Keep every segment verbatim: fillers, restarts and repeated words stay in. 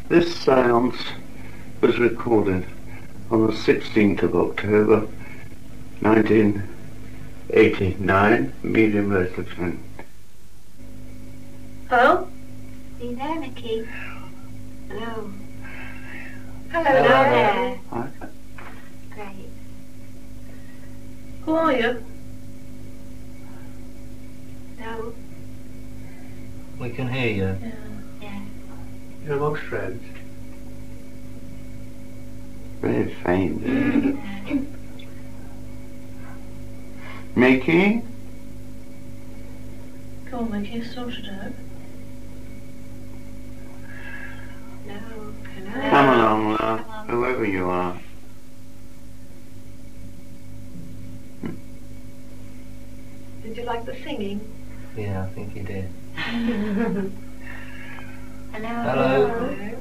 This seance was recorded on the sixteenth of October nineteen eighty-nine, Medium resolution. Hello? Are you there, Mickey? Hello. Hello, Hello there. Hi. Great. Who are you? No. We can hear you. Yeah. Yeah. You're amongst friends. Very faint. Mickey? Come on, Mickey, sort it out. No. Hello. Come along, love, Come on. whoever you are. Did you like the singing? Yeah, I think you did. Hello. Hello.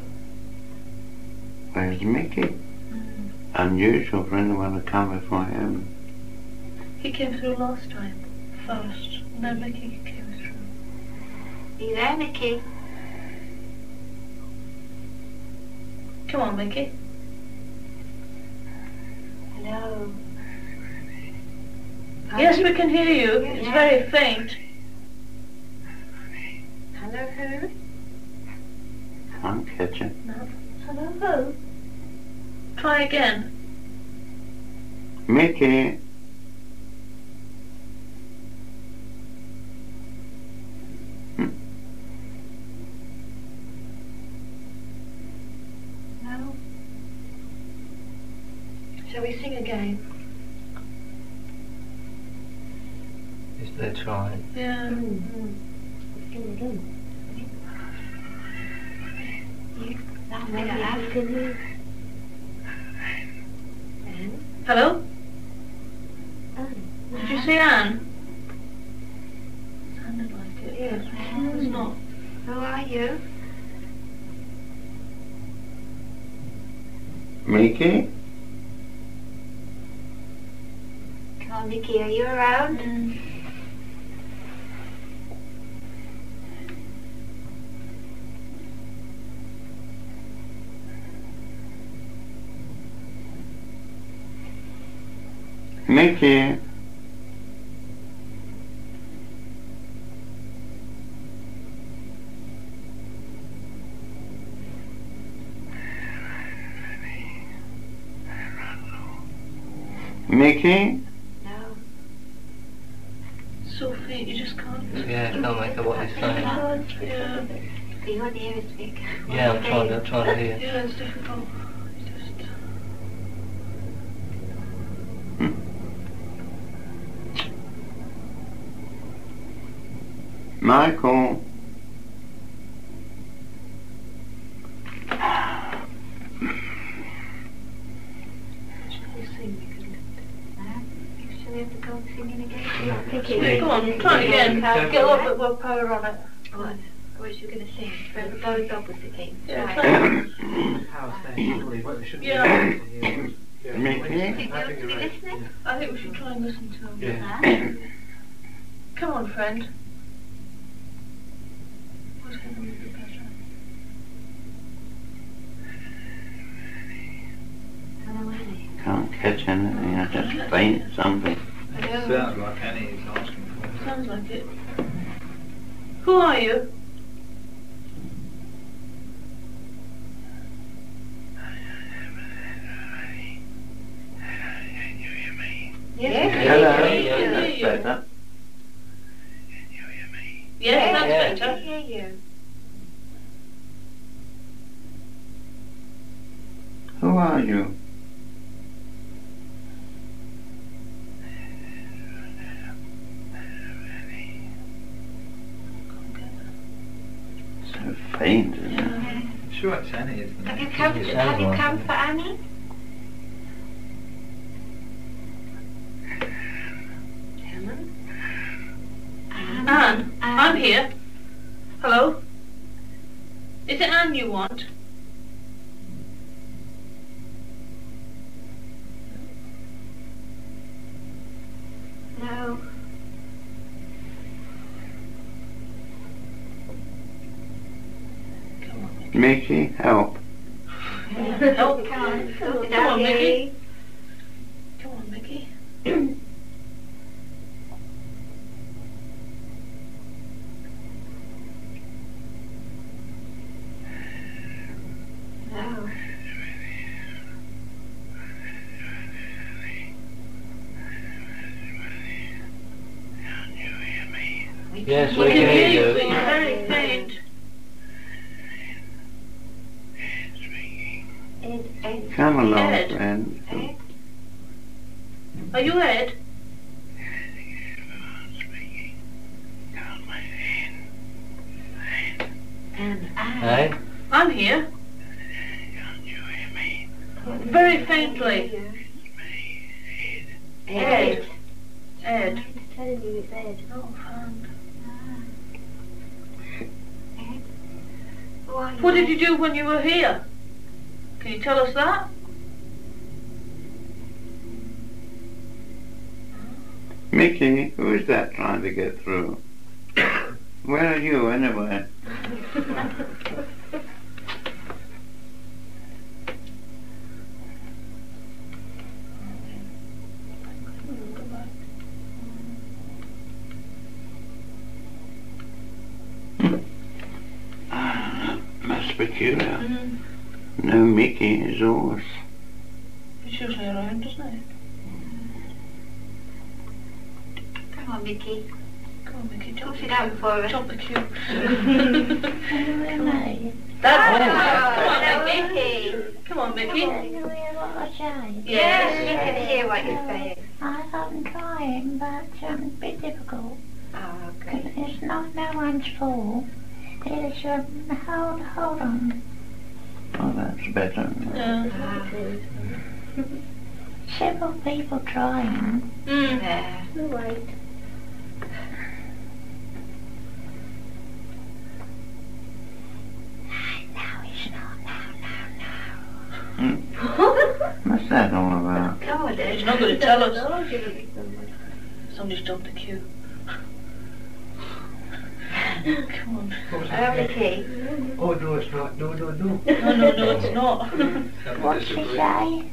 Where's Mickey? Mm. Unusual for anyone to come before him. He came through last time, first, and then Mickey came through. Are you there, Mickey? Come on, Mickey. Hello. Yes, we can hear you. It's Yeah. very faint. Hello, who? Can't catch it. No. Hello, who? Try again. Mickey? No. Shall we sing again? Is there trying? Yeah. Mm. Sing again. You? That's what I asked you. Anne? Hello? Anne? Did you say Anne? Sounded like it. Yes. but It's not. Who are you? Mickey? Come on, Mickey, are you around? Mm. Mickey? Mickey? No. So faint, you just can't. Yeah, can't make out what he's saying. Yeah. But you're nearest, Vic. Yeah, I'm trying to, I'm trying to hear. Yeah, it's difficult. Just. Michael? Shall we sing? No? Shall we have to go on singing again? Yeah. Mickey, Yeah, come on, try it again. Okay. Get a little bit more power on it. What? What was you going to sing? About the Bowie Bubble singing? Yeah, Right. try it. How's that? Surely, well, they should be Yeah. able to hear us. Yeah. Mickey? Think you I ought think to be you're right. listening? I think we should try and listen to him. Yeah. Huh? Come on, friend. What's going to be better? Hello, Annie. Can't catch anything, I just faint something. Hello. Sounds like Annie is asking for it. Sounds like it. Who are you? Yes. Hello, Can you hear that's you? better. Yes, that's Yeah. I can better. hear you. Who are you? So faint, isn't it? Yeah. Sure, it's Annie, isn't Have it? you come, It have sounds you like come it. for Annie? Helen? Anne? Anne, I'm here. Hello? Is it Anne you want? No. Come on. Mickey, help. Help. Come on, sort it Come out, on, Mickey. Mickey. Come on, Mickey. No. Yes, We we can can hear hear you, but you. you're very faint. Ed, Ed, Come along, Ed. friend. Ed. Are you Ed? And Anne. Hey? I'm here. Very faintly. Ed. Ed. I'm just telling you it's Ed. Oh, fun. Ed. Who are you? What did you do when you were here? Can you tell us that? Mickey, who's that trying to get through? Where are you, anyway? Ah, that's peculiar. Mm. No Mickey is yours. It's usually around, doesn't it? Come on, Mickey. Come on, Mickey, jump Sort the it out queue. for us. Jump the queue. Oh, That's hello, Come on, Mickey. Mickey. Come on, Mickey. Can you hear what I say? Yes, we can hear what you're saying. I, I'm trying, but um, a bit difficult. Oh, okay. It's not no one's fault. It's, um, hold, hold on. Oh, that's better. Yeah. Ah, Several people trying. Mm. there. Wait. No, it's not. No, no, no. Hmm. What's that all about? Come on, Ed. He's not going to tell us. Somebody's jumped the queue. Come on. Oh, Mickey. Oh, no, it's not. No, no, no. No, no, no, it's not. What's she say?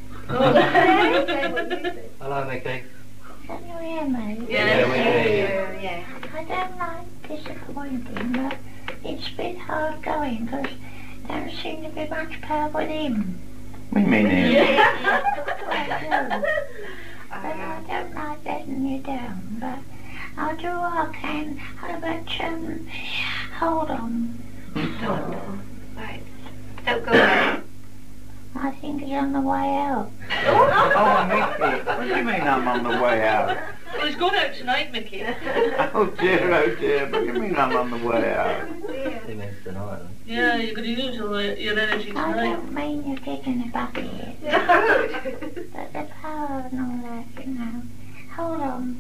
Hello, Mickey. Can you hear me? Yeah, we can hear you. Yeah. I don't like disappointing, but it's a bit hard going because there don't seem to be much power with him. We mean him. I do. But I don't like letting you down, but I'll do what I can. But um, hold on. Right. Don't go away. I think he's on the way out. Oh, Mickey, what do you mean I'm on the way out? Well, he's going out tonight, Mickey. Oh dear, oh dear, what do you mean I'm on the way out? He means tonight. Yeah, you're going to use all your energy I tonight. don't mean you're kicking the bucket, No. but the power and all that, you know. Hold on.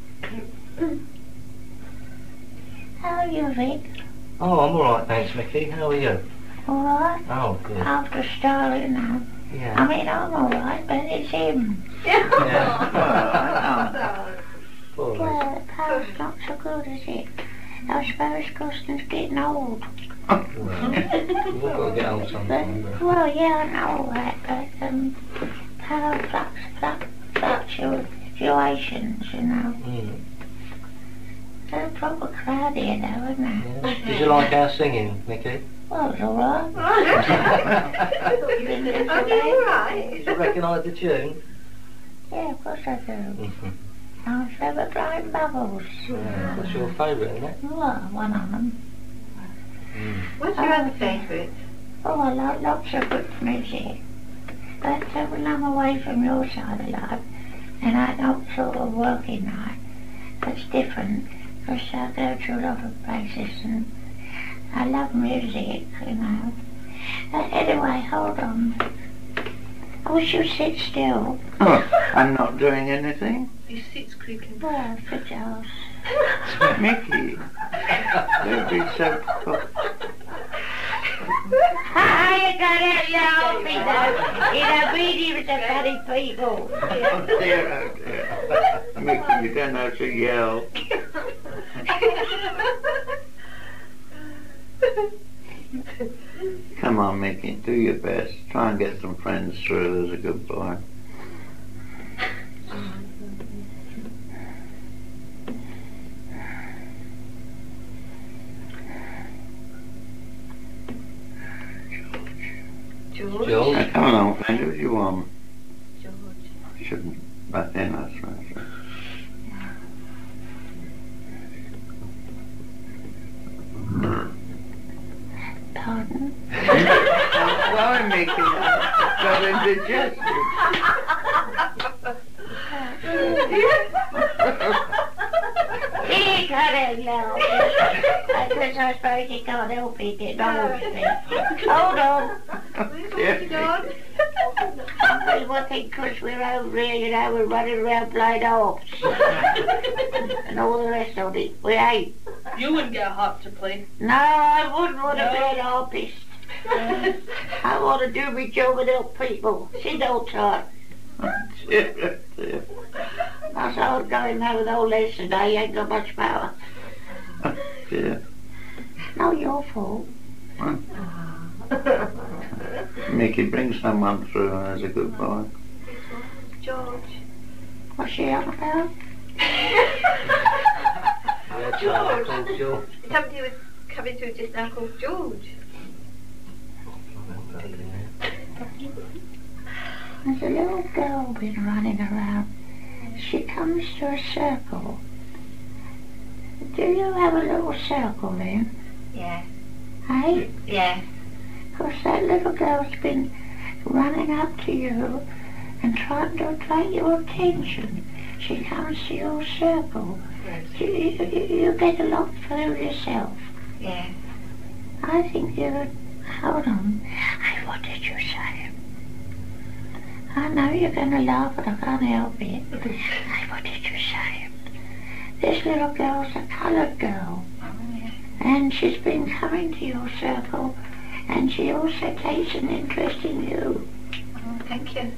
How are you, Vic? Oh, I'm alright, thanks, Mickey. How are you? All right? Oh, good. After Stalin now. I Yeah. mean, I'm all right, but it's him. Yeah. Oh. Poor Mick. Well, the power's not so good, is it? I suppose Costin's getting old. Well, you've all got to get old But, sometime. but- well, yeah, I know all that, but um, power flux, flux, fluctuations, you know. Mm. They're a proper crowd here now, isn't it? Yeah. Did you like our singing, Mickey? Well, it's all right. Are you alright? Did you recognise the tune? Yeah, of course I do. Mhm. I was ever blowing bubbles. Yeah. What's your favourite, isn't it? Well, one of them. Mm. What's your other favourite? Oh, I like lots of good music. But uh, when I'm away from your side of life, and I don't sort of working night, that's different, because I go to a lot of places and I love music, you know. Uh, anyway, hold on. I wish you'd sit still. Oh, I'm not doing anything? His seat's creaking. Well, for Charles. Mickey, don't be so... I got it, you me though. In a meeting with the funny people. Oh dear, oh dear. Mickey, you don't have to yell. Come Come on, Mickey, do your best. Try and get some friends through. There's a good boy. George. George. Now, come along, friend, who do you want? George. I shouldn't butt in, I suppose. Pardon? Why, Mickey? Got indigestion. He got it now. I guess I suppose he can't help it, it knows me. Hold on. Yeah. We would think because we're over here, you know, we're running around playing harps. And all the rest of it. We ain't. You wouldn't get a harp to play. No, I wouldn't want to No. be an harpist. I want to do my job and help people. See, don't try. Dear, dear. That's how I'm going now with old Les today. He ain't got much power. Dear. Not your fault. Mickey, bring someone through. There's a good boy. George. What's she on about? Yeah, Charlie called George. Somebody was coming through just now called George. There's a little girl been running around. She comes to a circle. Do you have a little circle then? Yeah. Hey? Yeah. Because that little girl's been running up to you and trying to attract your attention. She comes to your circle. You, you, you get a lot through yourself. Yeah. I think you would... Hold on. Hey, what did you say? I know you're going to laugh, but I can't help it. Hey, what did you say? This little girl's a coloured girl. And she's been coming to your circle, and she also takes an interest in you. Oh, thank you.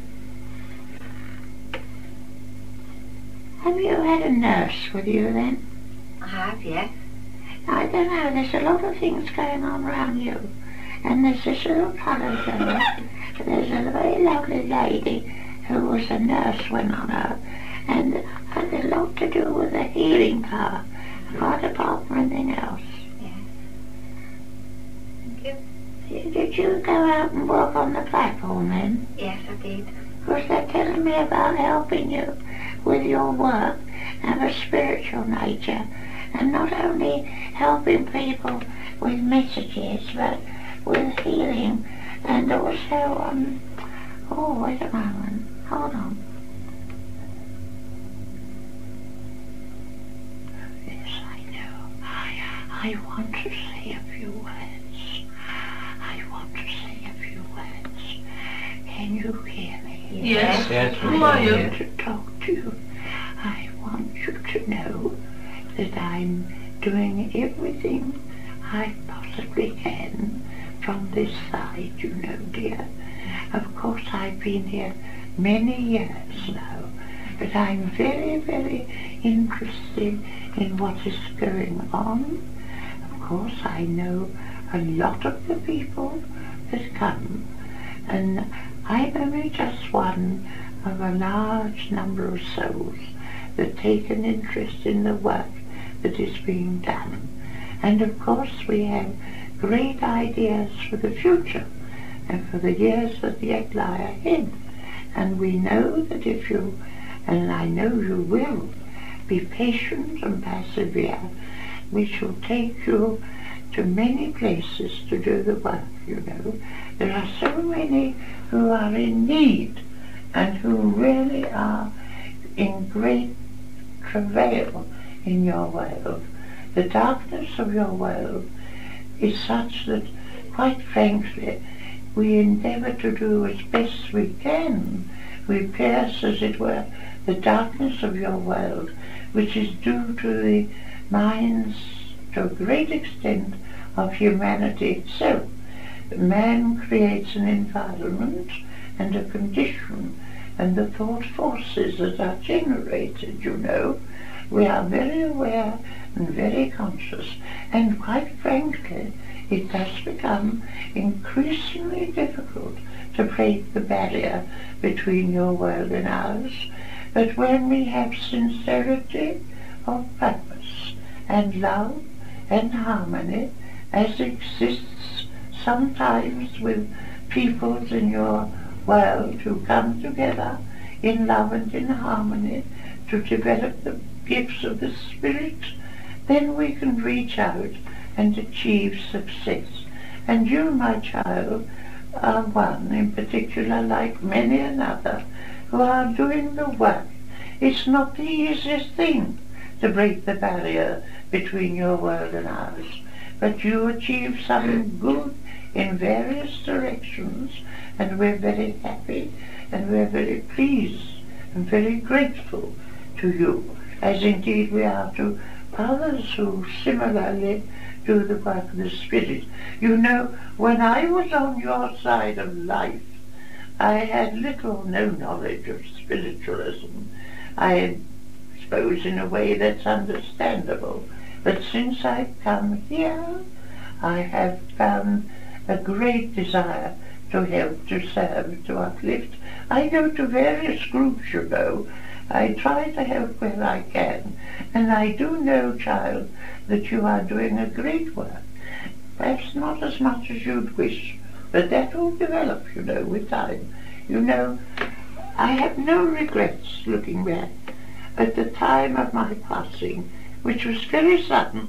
Have you had a nurse with you then? I have, yes. I don't know, there's a lot of things going on around you. And there's this little coloured girl, and there's a very lovely lady who was a nurse went on her, and had a lot to do with the healing power, quite apart from anything else. Thank you. Did you go out and work on the platform then? Yes, I did. Because they're telling me about helping you with your work of a spiritual nature, and not only helping people with messages, but with healing, and also, um, oh, wait a moment, hold on. Yes, I know. I, I want to say a few words. I want to say a few words. Can you hear me? Yes. Yes, we Who are can you? hear. To talk to you. I want you to know that I'm doing everything I possibly can from this side, you know, dear. Of course, I've been here many years now, but I'm very, very interested in what is going on. Of course, I know a lot of the people that come, and I'm only just one of a large number of souls that take an interest in the work that is being done. And of course, we have great ideas for the future and for the years that yet lie ahead. And we know that if you, and I know you will, be patient and persevere, we shall take you to many places to do the work, you know. There are so many who are in need and who really are in great travail in your world. The darkness of your world is such that, quite frankly, we endeavour to do as best we can. We pierce, as it were, the darkness of your world, which is due to the minds, to a great extent, of humanity itself. Man creates an environment and a condition, and the thought forces that are generated, you know. We are very aware and very conscious, and quite frankly, it does become increasingly difficult to break the barrier between your world and ours. But when we have sincerity of purpose and love and harmony, as exists sometimes with peoples in your world who come together in love and in harmony to develop the gifts of the Spirit, then we can reach out and achieve success. And you, my child, are one in particular, like many another, who are doing the work. It's not the easiest thing to break the barrier between your world and ours, but you achieve something good in various directions, and we're very happy and we're very pleased and very grateful to you, as indeed we are to others who similarly do the work of the Spirit. You know, when I was on your side of life, I had little or no knowledge of spiritualism. I suppose in a way that's understandable. But since I've come here, I have found a great desire to help, to serve, to uplift. I go to various groups, you know. I try to help where I can. And I do know, child, that you are doing a great work. Perhaps not as much as you'd wish, but that will develop, you know, with time. You know, I have no regrets looking back. At the time of my passing, which was very sudden,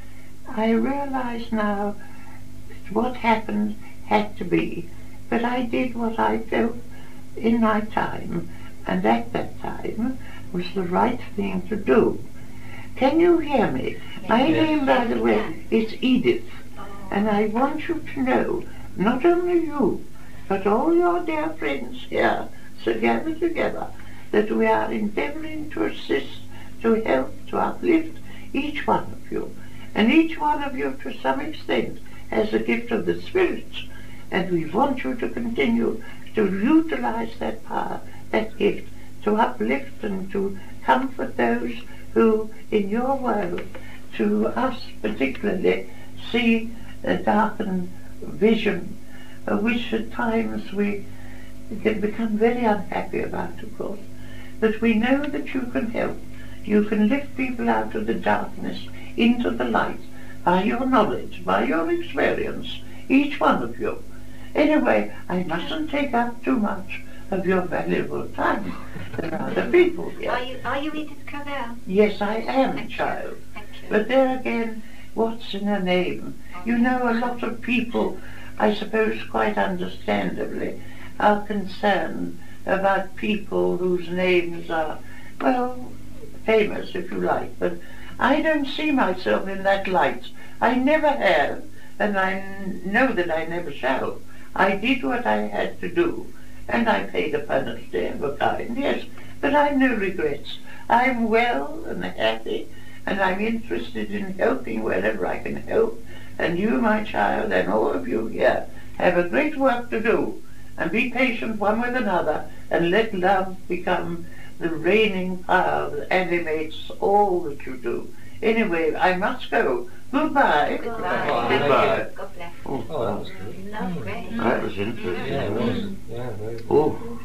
I realize now that what happened had to be, but I did what I felt in my time, and at that time was the right thing to do. Can you hear me? My name, by the way, is Edith, and I want you to know, not only you, but all your dear friends here, so gather together, that we are endeavouring to assist, to help, to uplift each one of you. And each one of you, to some extent, has the gift of the Spirit, and we want you to continue to utilize that power, that gift, to uplift and to comfort those who, in your world, to us particularly, see a darkened vision, uh, which at times we can become very unhappy about, of course. But we know that you can help. You can lift people out of the darkness into the light by your knowledge, by your experience, each one of you. Anyway, I mustn't take up too much of your valuable time. There are other people here. Are you, are you Edith Cavell? Yes, I am, Thank you. child. Thank you. But there again, what's in a name? You know, a lot of people, I suppose quite understandably, are concerned about people whose names are, well, famous, if you like. But I don't see myself in that light. I never have, and I know that I never shall. I did what I had to do, and I paid a penalty of a kind, yes, but I've no regrets. I'm well and happy, and I'm interested in helping wherever I can help, and you, my child, and all of you here have a great work to do, and be patient one with another, and let love become the reigning power that animates all that you do. Anyway, I must go. Goodbye. Goodbye. Goodbye. God bless. Oh, Oh, that was good. Lovely. that was interesting. Yeah, it was. Yeah, very good. Oh,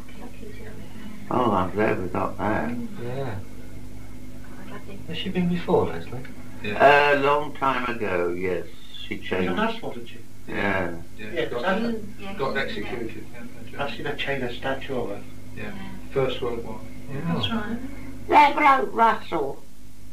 oh, I'm glad we got that. Yeah. Has she been before, Leslie? A long time ago, yes, she In a changed. hospital, did she? Yeah. Yeah, got, got, Yeah. got executed. I've seen a chain of statue of her. Yeah. First World War. That's right. That bloke Russell.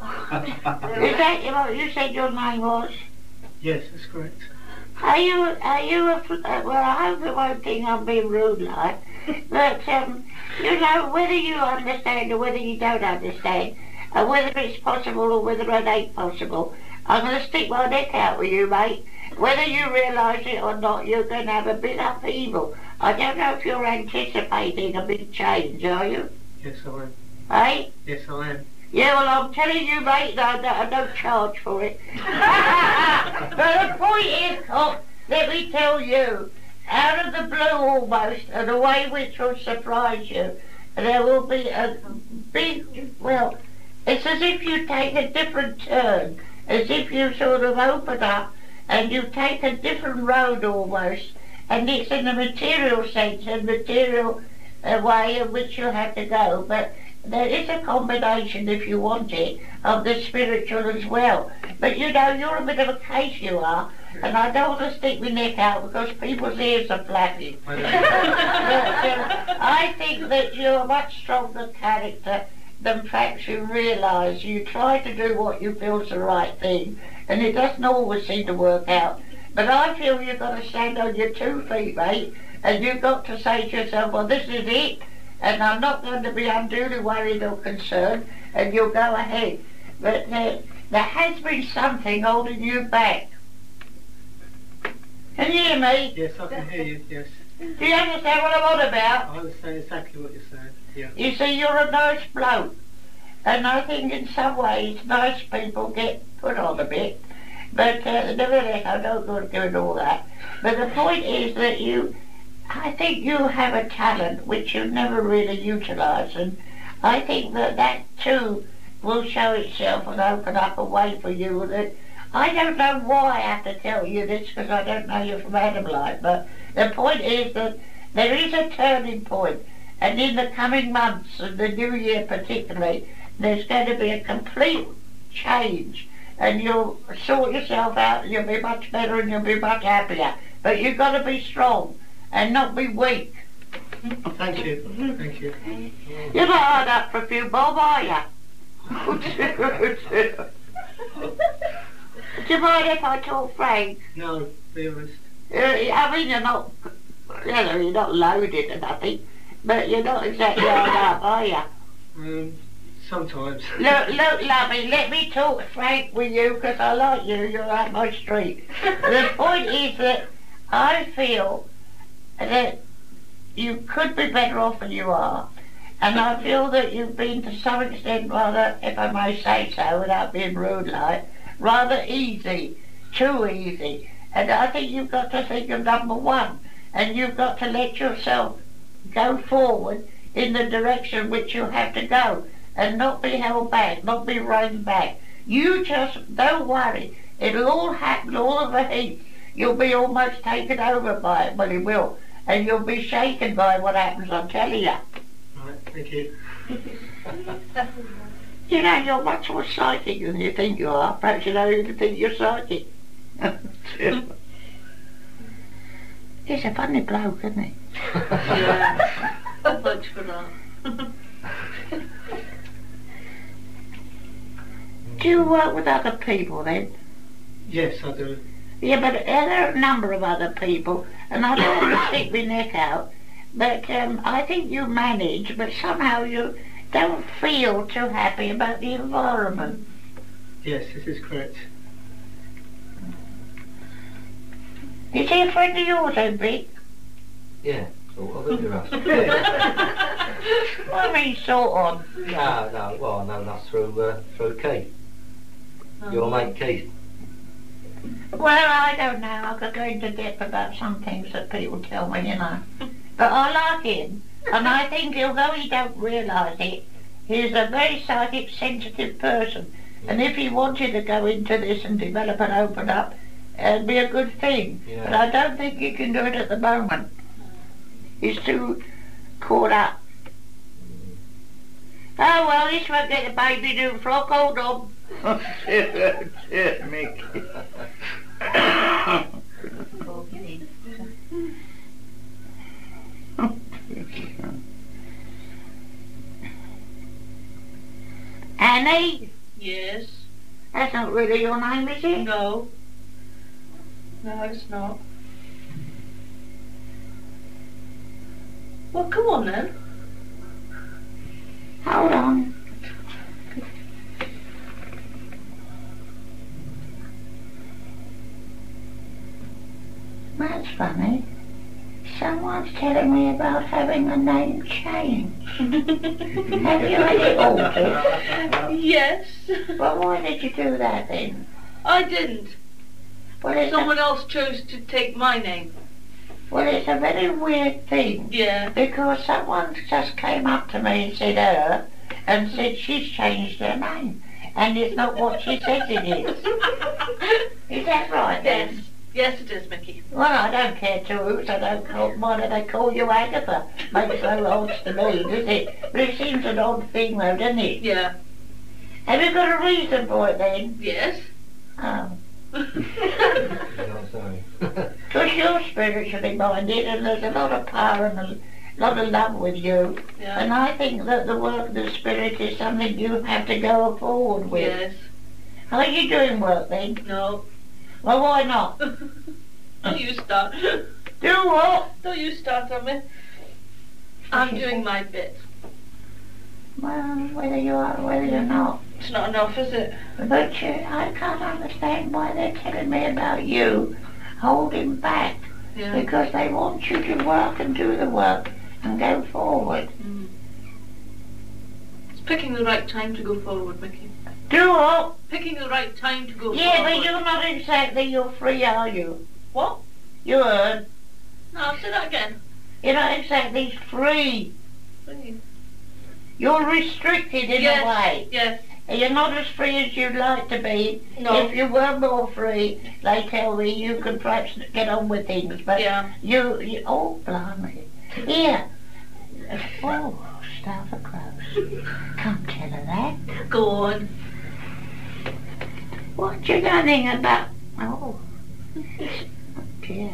Is that what you said your name was? Yes, that's correct. Are you, are you, a, uh, well, I hope it won't think I'm being rude like, but, um, you know, whether you understand or whether you don't understand, uh, whether it's possible or whether it ain't possible, I'm going to stick my neck out with you, mate. Whether you realise it or not, you're going to have a bit of upheaval. I don't know if you're anticipating a big change, are you? Yes, I am. Eh? Yes, I am. Yeah, well, I'm telling you, mate, that I, I don't charge for it. But the point is, Cock, let me tell you, out of the blue almost, and a way which will surprise you, there will be a big, well, it's as if you take a different turn, as if you sort of open up and you take a different road almost, and it's in the material sense and material uh, way in which you have to go, but there is a combination, if you want it, of the spiritual as well. But you know, you're a bit of a case, you are, and I don't want to stick my neck out because people's ears are flapping. But uh, I think that you're a much stronger character than perhaps you realise. You try to do what you feel is the right thing, and it doesn't always seem to work out. But I feel you've got to stand on your two feet, mate, and you've got to say to yourself, well, this is it, and I'm not going to be unduly worried or concerned, and you'll go ahead. But uh, there has been something holding you back. Can you hear me? Yes, I can hear you, yes. Do you understand what I'm on about? I understand exactly what you're saying, yeah. You see, you're a nice bloke, and I think in some ways nice people get put on a bit, but uh, nevertheless I don't go doing all that. But the point is that you, I think you have a talent which you never really utilise, and I think that that too will show itself and open up a way for you. That I don't know why I have to tell you this, because I don't know you from Adam Light, but the point is that there is a turning point, and in the coming months, and the new year particularly, there's going to be a complete change, and you'll sort yourself out, and you'll be much better, and you'll be much happier. But you've got to be strong, and not be weak. Thank you, thank you. You're not hard up for a few bob, are you? Do you mind if I talk frank? No, be honest. Uh, I mean, you're not, you know, you're not loaded or nothing, but you're not exactly hard up, are you? Um, sometimes. Look, look, lovey, let me talk frank with you, because I like you, you're up my street. The point is that I feel that you could be better off than you are, and I feel that you've been to some extent rather, if I may say so, without being rude like, rather easy, too easy. And I think you've got to think of number one, and you've got to let yourself go forward in the direction which you have to go, and not be held back, not be reined back. You just don't worry, it'll all happen all of a heap. You'll be almost taken over by it, well, it will, and you'll be shaken by what happens, I'm telling you. Right, thank you. You know, you're much more psychic than you think you are. Perhaps you don't even think you're psychic. He's a funny bloke, isn't he? Yeah. So much for that. Do you work with other people then? Yes, I do. Yeah, but there are a number of other people, and I don't want to stick my neck out, but um, I think you manage, but somehow you don't feel too happy about the environment. Yes, this is correct. Is he a friend of yours, then, Vic? Yeah, sort of, isn't it? What do you mean, sort of? No, no, well, no, that's through, uh, through Keith. Your mate Keith. Well, I don't know. I could go into depth about some things that people tell me, you know. But I like him, and I think although he don't realise it, he's a very psychic, sensitive person. And if he wanted to go into this and develop and open up, it'd be a good thing. Yeah. But I don't think he can do it at the moment. He's too caught up. Oh well, this won't get the baby new frock. Hold on. Cheer, cheer, Mickey. Annie? Yes. That's not really your name, is it? No. No, it's not. Well, come on then. Hold on. That's funny. Someone's telling me about having a name change. Have you had it altered? Yes. Well, why did you do that then? I didn't. Well, it's Someone a, else chose to take my name. well, it's a very weird thing. Yeah. Because someone just came up to me and said her, and said she's changed her name. and it's not what she says it is. Is that right then? Yes. Yes, it is, Mickey. Well, I don't care to whose, I don't call, why do they call you Agatha? Makes no odds to me, does it? But it seems an odd thing though, doesn't it? Yeah. Have you got a reason for it then? Yes. Oh. No, sorry. Because you're spiritually minded and there's a lot of power and a lot of love with you. Yeah. And I think that the work of the spirit is something you have to go forward with. Yes. Are you doing work then? No. Well, why not? Don't you start. Do what? Don't you start on me. I'm doing my bit. Well, whether you are or whether you're not. It's not enough, is it? But you, I can't understand why they're telling me about you holding back. Yeah. Because they want you to work and do the work and go forward. Mm. It's picking the right time to go forward, Mickey. Do what? Picking the right time to go Yeah, forward. but you're not exactly, you're free, are you? What? You earn. No, say that again. You're not exactly free. Free. You're restricted in Yes. a way. Yes. And you're not as free as you'd like to be. No. If you were more free, they tell me you could perhaps get on with things. But Yeah. you, you oh, blimey. Here. Oh, starve a crows. Can't tell her that. Go on. What you going about? Oh, oh dear.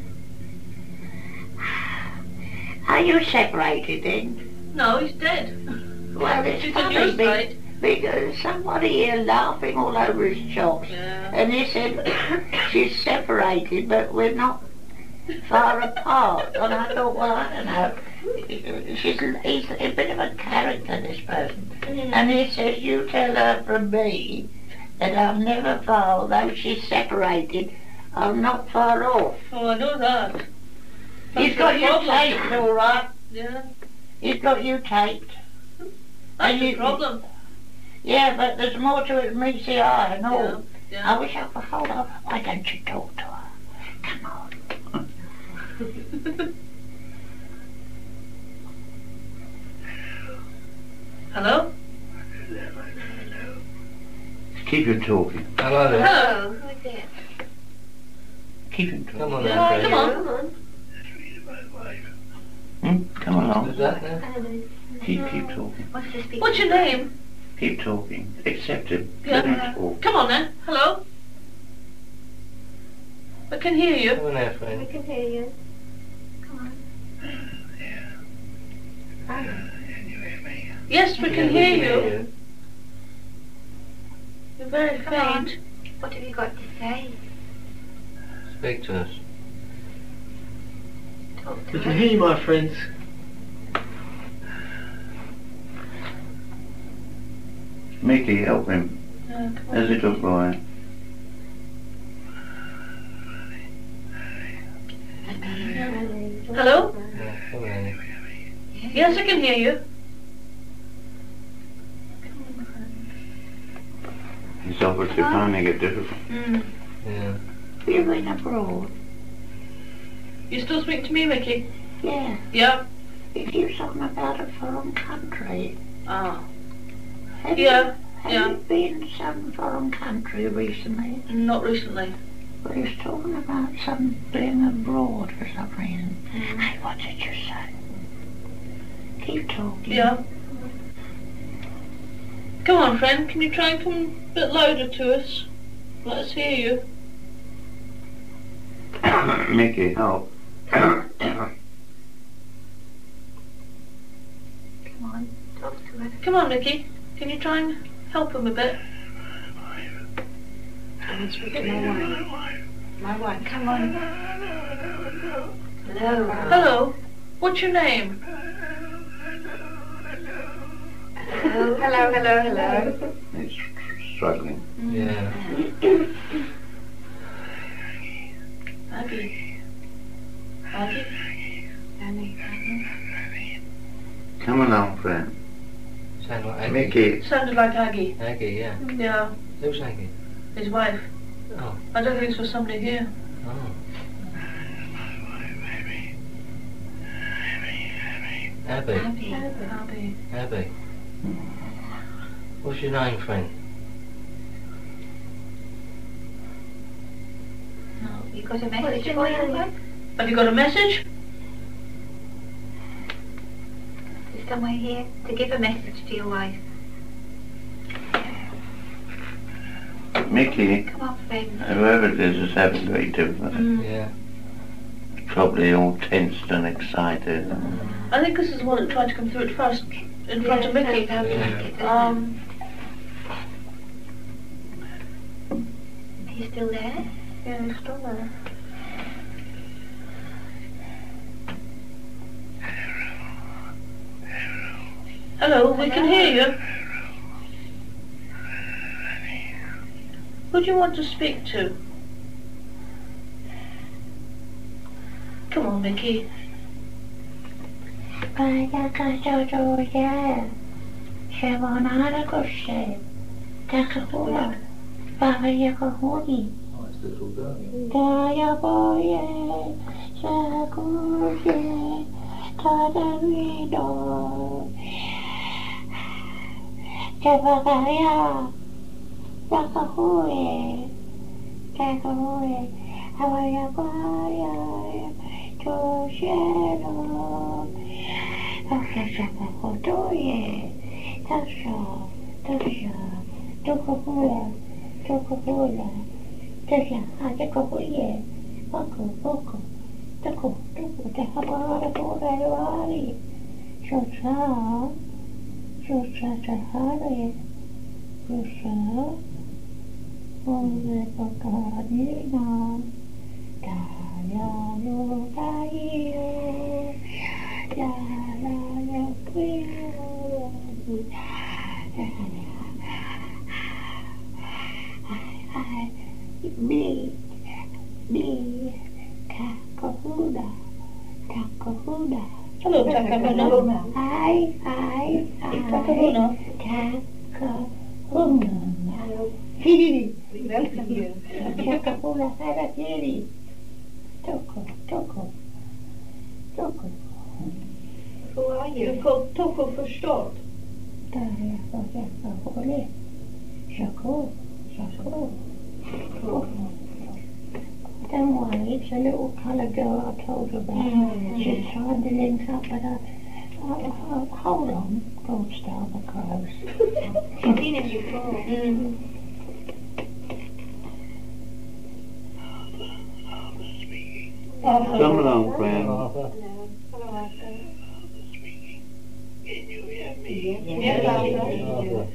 Are you separated then? No, he's dead. Well, it's She's on funny your be- side. because somebody here laughing all over his chops. Yeah. And he said, she's separated, but we're not far apart. And I thought, well, I don't know. She's, he's a bit of a character, this person. And he says, you tell her from me that I'm never far, although she's separated, I'm not far off. Oh, I know that. He's That's got the you problem. taped, all right. Yeah. He's got you taped. That's And the you- problem. Yeah, but there's more to it than meets the eye and all. Yeah. Yeah. I wish I could hold on. Why don't you talk to her? Come on. Hello? Keep him talking. Hello there. Hello. Who's it? Keep him talking. Come on Yeah, then, come Fred. on. Hmm? Come along. Who's that now? Hello. Keep, keep talking. What's the speaker? What's your name? Keep talking. Accept him. Yeah. Let him talk. Come on then. Hello? I can hear you. Come on there, We friend. can hear you. Come on. Hello. Yes, we can Yeah, hear you. You're very Come on. faint. What have you got to say? Speak to us. Talk to We can us. hear you, my friends. Mickey, help him. Uh, come A on. little boy. Hello? Yeah, come on then. Yes, I can hear you. He's obviously finding it difficult. Mm. Yeah. You've been abroad. You still speak to me, Mickey? Yeah. Yeah. If you're talking about a foreign country. Ah. Have Yeah, You, have yeah. you been to some foreign country recently? Not recently. Well, he was talking about some being abroad for some reason. Mm. Hey, what did you say? Keep talking. Yeah. Come on, friend. Can you try and come a bit louder to us? Let us hear you. Mickey, help. Come on. Talk to us. Come on, Mickey. Can you try and help him a bit? I'm speaking to my wife. My wife. Come on. Hello. Hello. What's your name? Hello. Hello. Hello. Hello. He's tr- struggling. Yeah. Aggie. Aggie? Annie. Come along, friend. Sound like Aggie. Mickey. Sounded like Aggie. Aggie, yeah. Yeah. Who's Aggie? His wife. Oh. I don't think it's for somebody here. Oh. Abby. Abby. Abby. Abby. What's your name, friend? you got a message What's the for you? matter? Have you got a message? Is somewhere here to give a message to your wife? Mickey, Come on, friend. whoever it is is having great difference. Mm. Yeah. Probably all tensed and excited. I think this is the one that tried to come through at first, in front of Mickey. Sounds Yeah. like it, doesn't Um, it? He's still there? yeah, he's still there. Hello, we can hear you. Who do you want to speak to? Come on, Mickey. Vaya kajojoya, Shavonara Goshe, Takahura, Vaya Kahuni, Nice little girl. Daya Boye, Shaguje, Tadarido, Javagaya, Takahue, Takahue, Havaya Baya, Toshero. Toye, Tasha, Tasha, Tokopula, Tokopula, Tasha, Atakoye, Boko, Boko, Toko, Toko, Tahabara, Borari, Shosha, Shosha, Tahari, Shosha, Ole Bokanina, Daya, no, Daya. La la la Big, big, Takahuda, Takahuda. Hello, Takahuna. Hi, hi, hi. Takahuna. Takahuna. Hiri. Takahuna, Hiri. Toko, Toko, Toko. Who are you? You're called Toko for short. Daya, Daya, Daya, Shako, Shako. Don't worry, it's a little coloured girl I told you about. Mm. She's trying to link up, but uh, uh, uh, hold on, don't start the clothes. She's been in before. Mm. Come along, friend. Arthur. Hello, Arthur. Can you hear me? Yes, Arthur. Arthur.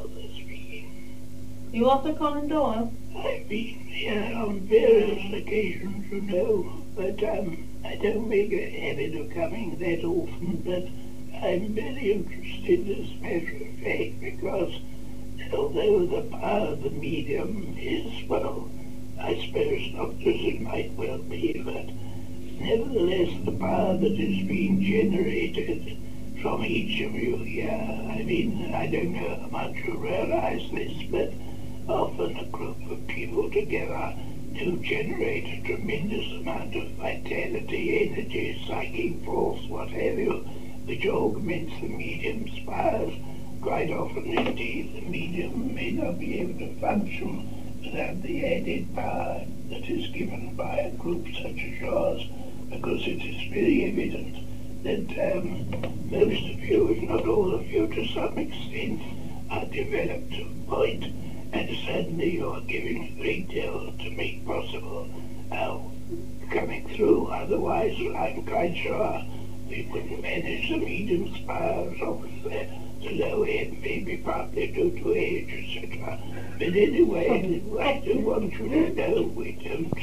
You Arthur Conan Doyle? I've been here on various occasions, you know, but um, I don't make a habit of coming that often, but I'm very interested as a matter of fact, because although the power of the medium is, well, I suppose not as it might well be, but nevertheless the power that is being generated from each of you here, I mean, I don't know how much you realize this, but often a group of people together do generate a tremendous amount of vitality, energy, psychic force, what have you, which augments the medium's powers. Quite often, indeed, the medium may not be able to function without the added power that is given by a group such as yours, because it is very evident that um, most of you, if not all of you to some extent, are developed to a point, and suddenly you are giving a great deal to make possible uh, coming through. Otherwise, I'm quite sure we wouldn't manage the medium's powers of the, the low end, maybe partly due to age, et cetera. But anyway, I do want you to know we don't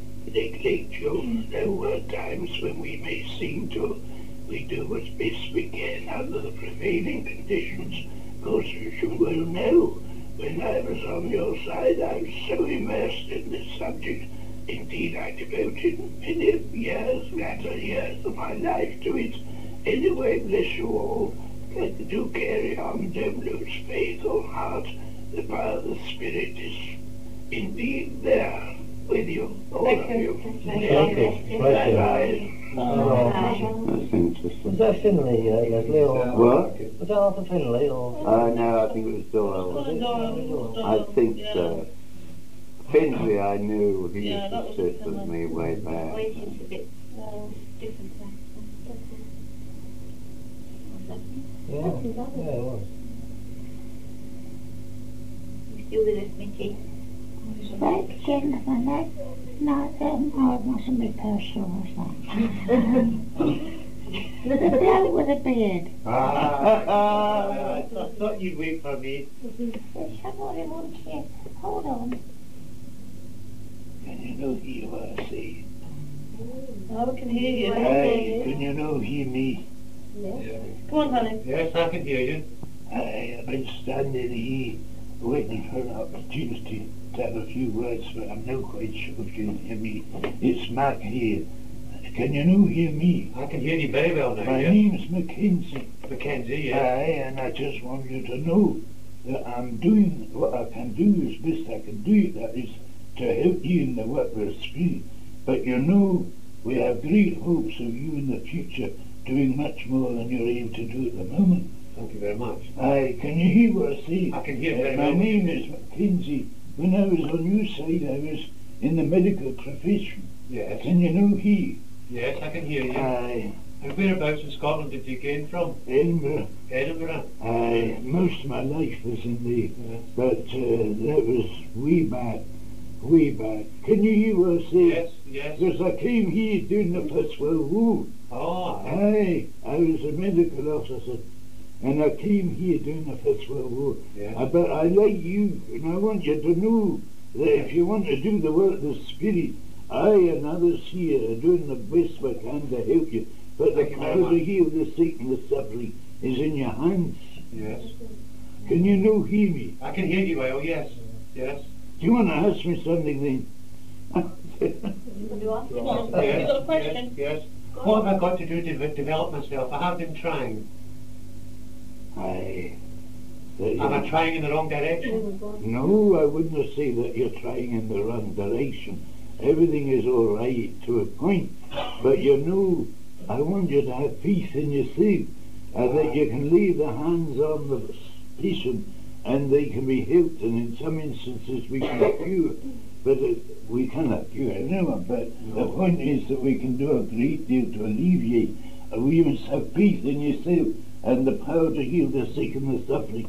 neglect you. There were times when we may seem to. We do as best we can under the prevailing conditions. Of course, as you well know, when I was on your side, I was so immersed in this subject. Indeed, I devoted many years, latter years of my life to it. Anyway, bless you all. Do carry on, don't lose faith or heart. The power of the Spirit is indeed there with you, all Thank of you. you. Thank you. Bless you. Bye-bye. Oh, That's interesting. was that Finley, uh, Leslie, or What? was that Arthur Finley, or? Uh, no, I think it was Doyle. Conan Doyle. I think so. Finley I knew, he Yeah, that used to was sit someone- with me way back. Always seems a bit uh, different to Yeah, yeah, it was. You still with us, Mickey? That gentleman, that, no, um, oh, it mustn't be personal, was that? The bloke with a beard. Ah, I thought, thought you'd wait for me. There's somebody wants you. Hold on. Can you know hear what I say? Oh, we can hear you. Aye, can you know hear me? Come on, honey. Yes, I can hear you. Aye, I've been standing here waiting for an opportunity to have a few words, but I'm not quite sure if you can hear me. It's Mark here. Can you know hear me? I can hear you very well now, My yes. name's Mackenzie. Mackenzie, yes. Aye, and I just want you to know that I'm doing what I can do as best I can do it, that is to help you in the work of the Spirit. But you know, we have great hopes of you in the future doing much more than you're able to do at the moment. Thank you very much. Aye, can you hear what I say? I can hear Uh, very My well. name is Mackenzie. When I was on your side, I was in the medical profession. Yes. Can you know he? Yes, I can hear you. Aye, And whereabouts in Scotland did you gain from? Edinburgh. Edinburgh. Aye, most of my life was in the, Yes. but uh, that was way back, way back. Can you hear what I say? Yes, yes. Because I came here during the First World War. Oh, aye. Aye, I was a medical officer, and I came here during the First World War. Yes. Uh, but I like you, and I want you to know that if you want to do the work of the Spirit, I and others here are doing the best we can to help you. But the Thank you very power to much. heal the sick and the suffering is in your hands. Yes. Can you know hear me? I can hear you well, yes. Yes. Do you want to ask me something then? Come on. Yes. You got a question? Yes. Yes. What have I got to do to de- develop myself? I have been trying. Aye. That Am I you- trying in the wrong direction? No, I wouldn't say that you're trying in the wrong direction. Everything is all right to a point. But you know, I want you to have peace in yourself, uh, that you can lay the hands on the patient and they can be helped, and in some instances we can cure. But uh, we cannot cure anyone. But the point is that we can do a great deal to alleviate. Uh, we must have peace in yourself and the power to heal the sick and the suffering.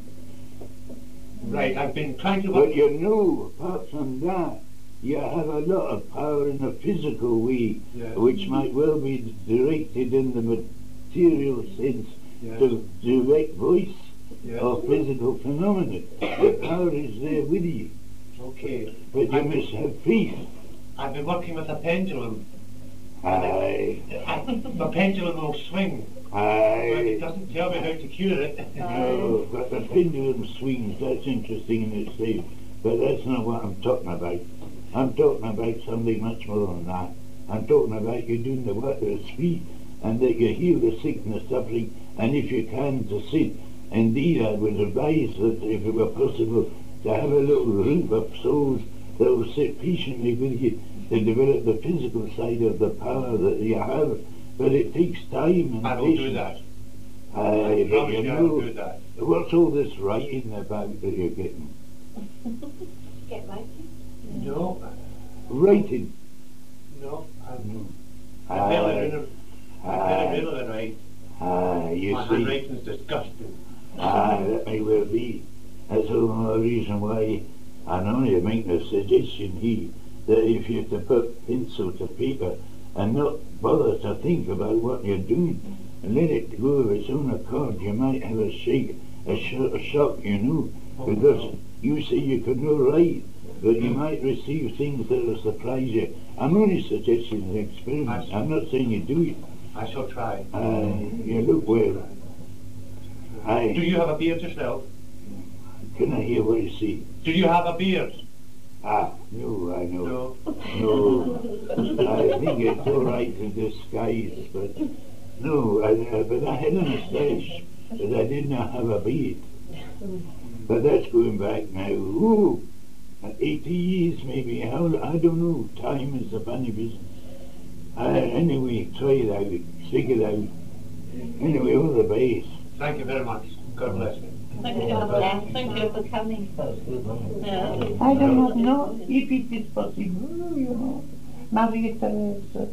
Right, I've been trying to work. But you know, apart from that, you have a lot of power in a physical way, Yes. which might well be directed in the material sense Yes. to direct voice Yes. or physical phenomena. The power is there with you, Okay. but you I've must been, have peace. I've been working with a pendulum. Aye, I, the pendulum will swing, but it aye. doesn't tell me how to cure it. No, but the pendulum swings, that's interesting in itself. But that's not what I'm talking about. I'm talking about something much more than that. I'm talking about you doing the work of the Spirit, and that you heal the sick and the suffering, and if you can, to sit. Indeed, I would advise that if it were possible, to have a little group of souls that will sit patiently with you to develop the physical side of the power that you have. But it takes time and I will patience. do that. Aye, I but promise you you I will know, do that. what's all this writing about that you're getting? Get right. No, Writing? no, I'm, No. I'm really, Aye, really, I'm aye, really, really right. aye, you My see. handwriting's disgusting. Aye, that may well be. That's all the reason why I'm only making a suggestion here, that if you're to put pencil to paper and not bother to think about what you're doing, and let it go of its own accord, you might have a shake, a, sh- a shock, you know, because you say you could not write, but you might receive things that will surprise you. I'm only suggesting an experiment. I'm not saying you do it. I shall try. Aye, you look well. Do Aye, you have a beard yourself? can I hear what you say? Do you have a beard? Ah, no, I know. No. No, I think it's all right to disguise, but no, I, uh, but I had a moustache, but I did not have a beard. But that's going back now. Ooh, eighty years maybe. How, I don't know. Time is a funny business. Uh, anyway, try it out. Stick it out. Anyway, all the best. Thank you very much. God bless you. Thank you. Thank you for coming. That was good, wasn't it? Yeah. I do not know if it is possible, you know. Maria Theresa.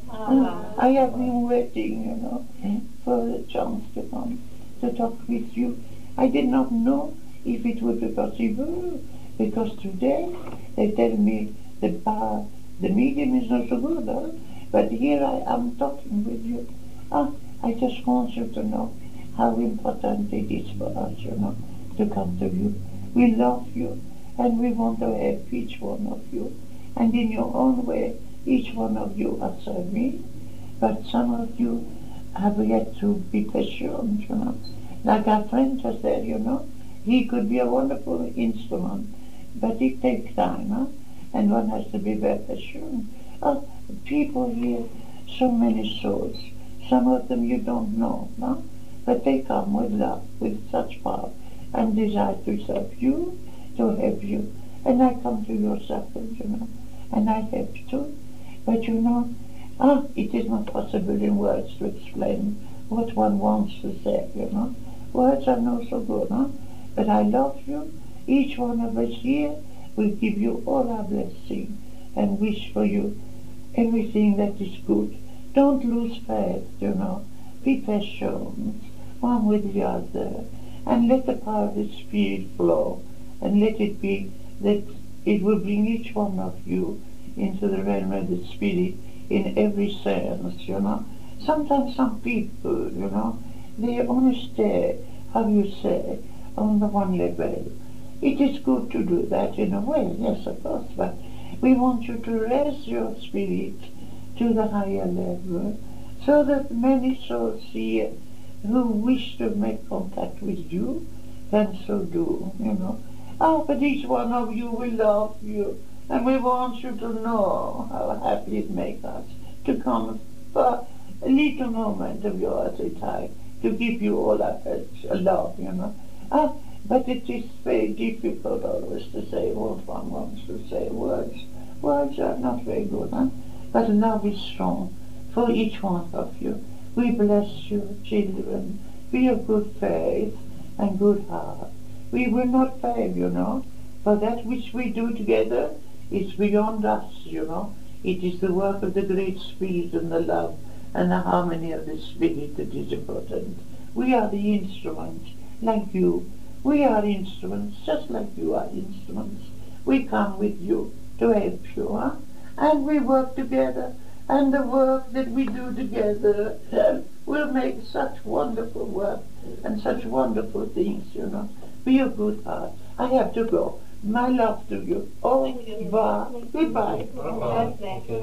Ah. I have been waiting, you know, for the chance to come to talk with you. I did not know if it would be possible, because today they tell me the bar, the medium is not so good, huh? But here I am talking with you. Ah, I just want you to know how important it is for us, you know, to come to you. We love you, and we want to help each one of you. And in your own way, each one of you has served me, but some of you have yet to be patient, you know. Like our friend just said, you know, he could be a wonderful instrument, but it takes time, huh? And one has to be very patient. Oh, people here, so many souls. Some of them you don't know, no? But they come with love, with such power, and desire to serve you, to help you. And I come to your service, you know, and I help too. But you know, ah, it is not possible in words to explain what one wants to say, you know. Words are not so good, huh? But I love you. Each one of us here will give you all our blessing and wish for you everything that is good. Don't lose faith, you know. Be patient, one with the other, and let the power of the Spirit flow, and let it be that it will bring each one of you into the realm of the Spirit in every sense, you know. Sometimes some people, you know, they only stay, how you say, on the one level. It is good to do that in a way, yes, of course, but we want you to raise your spirit to the higher level, so that many souls here who wish to make contact with you can so do, you know. Oh, but each one of you will love you, and we want you to know how happy it makes us to come for a little moment of yours at a time, to give you all our love, you know. Ah, but it is very difficult always to say what one wants to say. Words, words are not very good, huh? But love is strong for each one of you. We bless you, children. Be of good faith and good heart. We will not fail, you know, for that which we do together is beyond us, you know. It is the work of the Great Spirit and the love and the harmony of the Spirit that is important. We are the instruments, like you. We are instruments, just like you are instruments. We come with you to help you, huh? And we work together, and the work that we do together uh, will make such wonderful work and such wonderful things, you know. Be a good heart. I have to go. My love to you. Au revoir. Goodbye. Bye. Okay.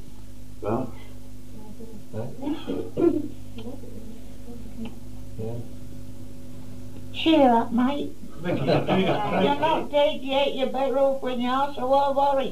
Well, Yeah. Cheer up, mate. thank you for doing that. You're not dead yet, you're better off when you are, so I'll worry.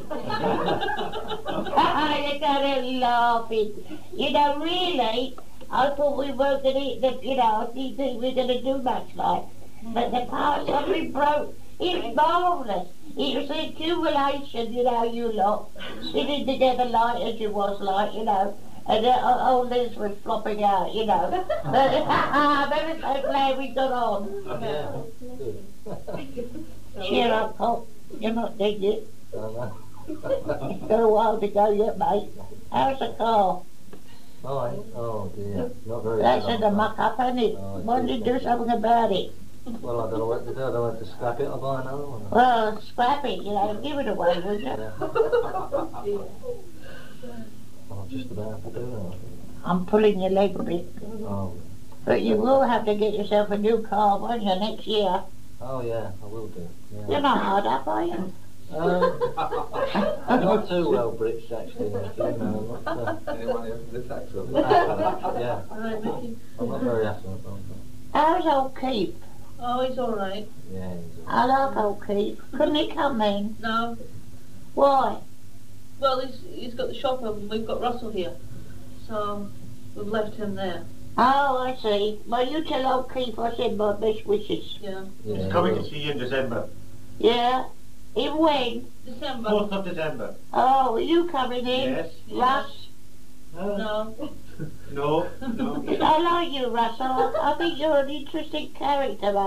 You gotta laugh it. You know, really, I thought we weren't gonna, that, you know, I didn't think we were gonna do much like. But the part suddenly broke. It's marvellous. It was the accumulation, you know, you lot, sitting together like as you was like, you know, and uh, all this was flopping out, you know. But I'm ever so glad we got on. Yeah. Good. Cheer up, Pop. You're not dead yet. Don't know. You've got a while to go yet, mate. How's the car? Fine. Oh dear. Not very That's good. in the muck-up, isn't it? Oh, it's Why don't you good. do something about it? Well, I don't know what to do. I don't have to scrap it or buy another one. Well, scrap it, you know, give it away, would you? Yeah. I'm just about to do that. I'm pulling your leg a bit. Oh. But you will have to get yourself a new car, won't you, next year? Oh yeah, I will do. Yeah. You're not hard up, are you? Um, not too well bridged actually, next year, no. I'm not, uh, Anyone here from this accent? yeah. I'm not very affluent, am How's old Keith? Oh, he's all right. I? Yeah. he's a- I like old Keith. Couldn't he come in? No. Why? Well, he's, he's got the shop open. We've got Russell here. So we've left him there. Oh, I see. Well, you tell old Keith I said my best wishes. Yeah. Yeah. He's coming to see you in December. Yeah? In when? December. fourth of December. Oh, are you coming in? Yes. Russ? No. No, no. I like you, Russell. I think you're an interesting character, mate.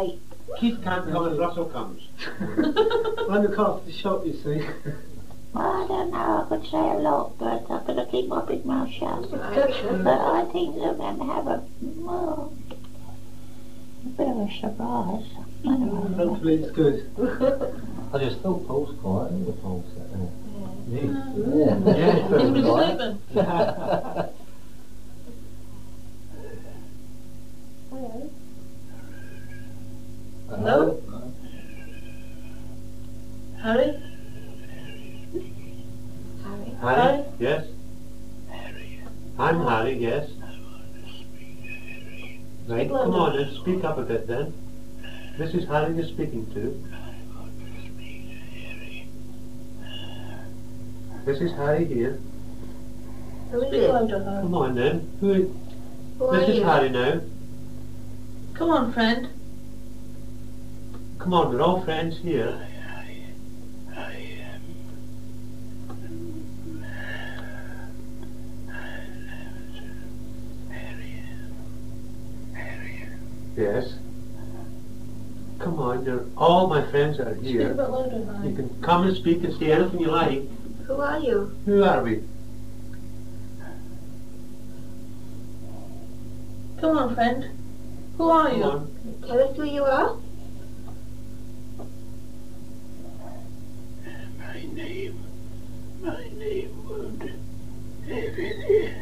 Keith can't come and Russell comes. I look after the shop, you see. Well, I don't know, I could say a lot, but I'm going to keep my big mouth shut. But I think they're going to have a, well, a bit of a surprise. I don't know. Hopefully it's good. I just thought Paul's quiet, isn't it, Paul sat there? Yeah. Yeah. Yeah. He's been Very quiet. sleeping. Hello? Harry? Harry. Harry? Yes? I'm Harry, yes. Right, come on then, speak up a bit then. This is Harry you're speaking to. This is Harry here. Who is Speak it? louder, Harry. Come on then. Who? Who are This is you? Harry now. Come on, friend. Come on, we're all friends here. Yes. Come on, you're, all my friends are Speak a here. bit louder, You Harry. can come and speak and say anything you like. Who are you? Who are we? Come on, friend. Who are Come you? on. Tell us who you are. My name, my name won't have any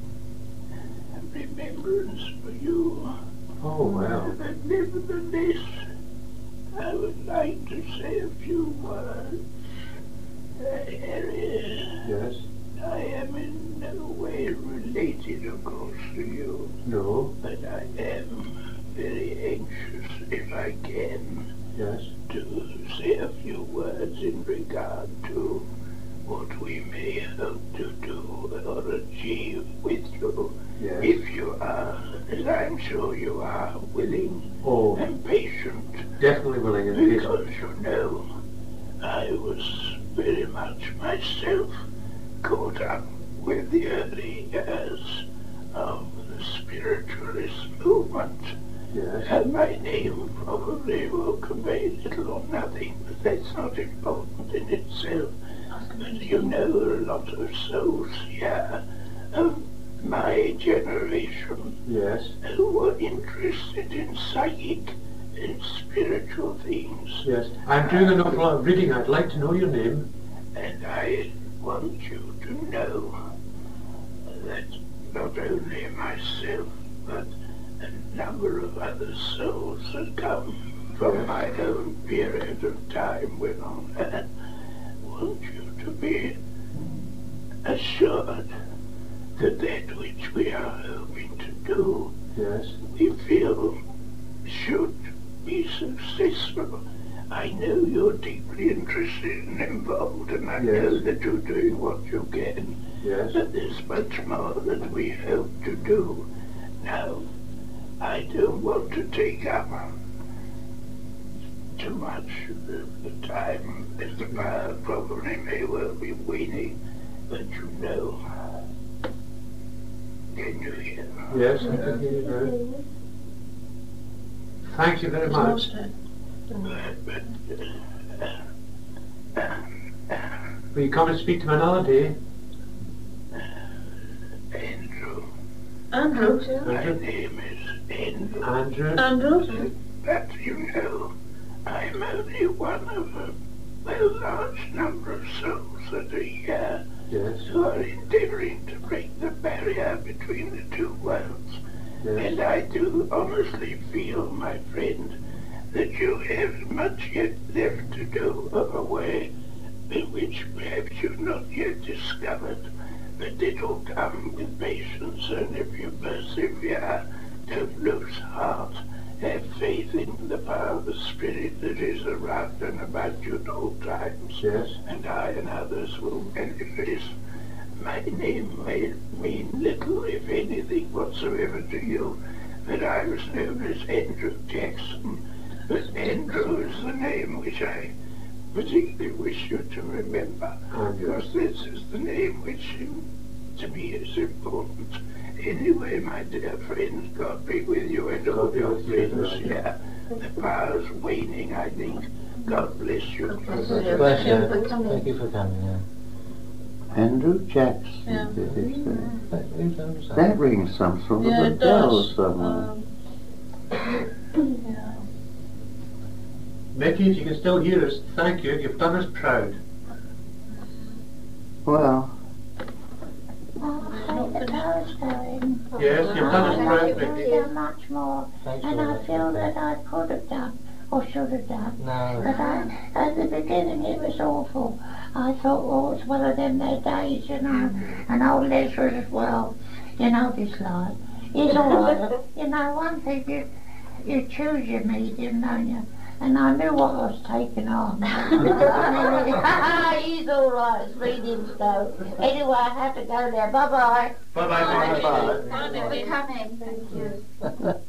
remembrance for you. Oh, wow. But nevertheless, I would like to say a few words. Uh, Harry, Yes. I am in no way related, of course, to you, No. but I am very anxious, if I can, Yes. to say a few words in regard to what we may hope to do or achieve with you, Yes. if you are, as I'm sure you are, willing Oh, and patient, definitely willing and patient. because you know, I was very much myself caught up with the early years of the spiritualist movement. Yes. And my name probably will convey little or nothing, but that's not important in itself. But you know, there are a lot of souls here of my generation Yes. who were interested in psychic and spiritual things. Yes. I'm doing an awful lot of reading. I'd like to know your name. And I want you to know that not only myself, but a number of other souls have come from my own period of time when on earth want you to be assured that that which we are hoping to do, Yes. we feel should be successful. I know you're deeply interested and involved, and I Yes. know that you're doing what you can. Yes. But there's much more that we hope to do. Now, I don't want to take up too much of the time, as the fire probably may well be waning, but you know. Can you hear? Yes, I can hear you now. Thank you very It's much. most it. But, but uh, uh, Will you come and speak to me another day? Andrew, Andrew. my Andrew? name is Andrew. Andrew? Andrew. But you know, I'm only one of a well, large number of souls that are here Yes. who are endeavouring to break the barrier between the two worlds. Yes. And I do honestly feel, my friend, that you have much yet left to do of a way in which perhaps you've not yet discovered. But it'll come with patience, and if you persevere, don't lose heart. Have faith in the power of the Spirit that is around and about you at all times. Yes. And I and others will manifest. My name may mean little, if anything, whatsoever to you, but I was known as Andrew Jackson. But Andrew is the name which I particularly wish you to remember, Andrew. because this is the name which um, to me is important. Anyway, my dear friends, God be with you and all God be your with you, friends Andrew. here. the power's waning, I think. God bless you. Bless you. Thank you for coming, yeah. Andrew Jackson Yeah. did it. uh, That, who knows that? That rings some sort Yeah, of a it bell does. somewhere. Um, yeah. Mickey, if you can still hear us, thank you. You've done us proud. Well, Oh, I hate the power's going. Yes, you've done us I proud, could Mickey. do so much more, Thanks and for I that. feel that I could have done, or should have done. No. But I, at the beginning it was awful. I thought, well, it's one of them their days, you know, and old Leslie as well, you know, this life. He's all right. You know, one thing, you, you choose your medium, don't you? And I knew what I was taking on. He's all right, it's reading stuff. Anyway, I have to go there. Bye-bye. Bye-bye, Mickey. Bye. Thank you for coming. Thank you.